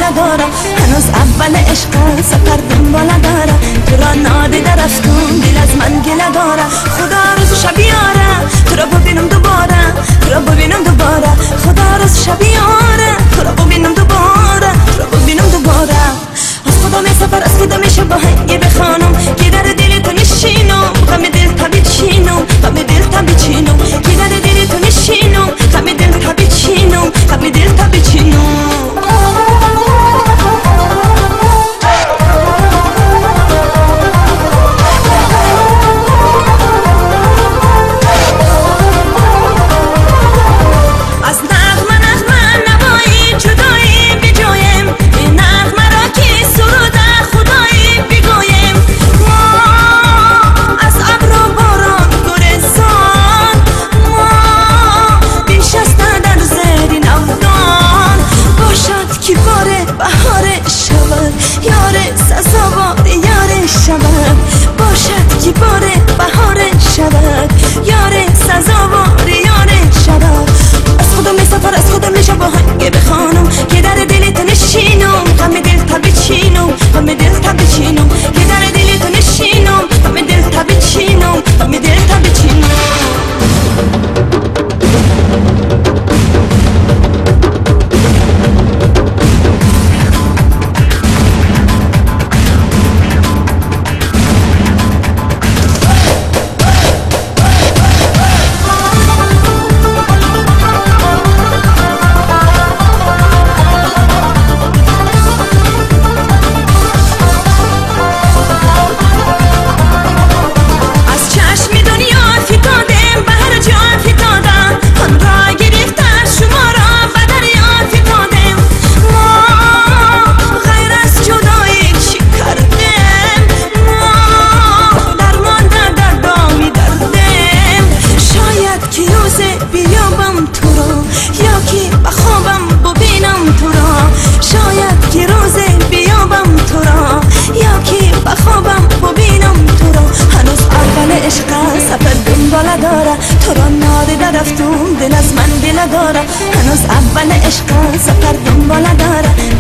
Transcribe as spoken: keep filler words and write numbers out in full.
داره، هنوز اول عشق سفر دنبال داره. تو را نادیده رفتم دل از من گله داره. خدا روز شب یاره تو را ببینم دوباره، تو را ببینم دوباره. خدا روز شب یاره تو را ببینم دوباره، تو را ببینم دوباره. از خدا می سفر از خدا میشه با هنگی بخوانم که در دل تو نشینم، غم دل تبی چینم، غم دل تبی چینم. که در دل تو نشینم، غم دل تبی چینم، غم دل تبی چینم. باشد که باره بهار شود، یاره سزاوار یاره شود. از خدا می سفر از خدا میشه با هنگه بخوانم که در دل تو نشینم، غم دل تبی چینم، غم دل تبی چینم. که در دل تو نشینم، غم دل تبی چینم، غم دل تبی چینم. تو را نادیده رفتم دل از من گله داره، هنوز اول عشق سفر دنبال داره.